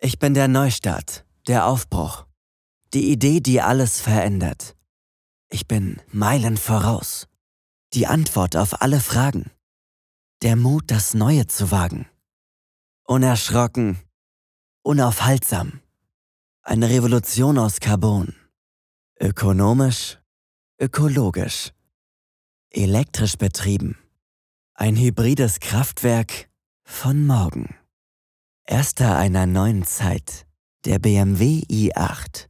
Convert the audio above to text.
Ich bin der Neustart, der Aufbruch, die Idee, die alles verändert. Ich bin Meilen voraus, die Antwort auf alle Fragen, der Mut, das Neue zu wagen. Unerschrocken, unaufhaltsam, eine Revolution aus Carbon. Ökonomisch, ökologisch, elektrisch betrieben. Ein hybrides Kraftwerk von morgen. Erster einer neuen Zeit, der BMW i8.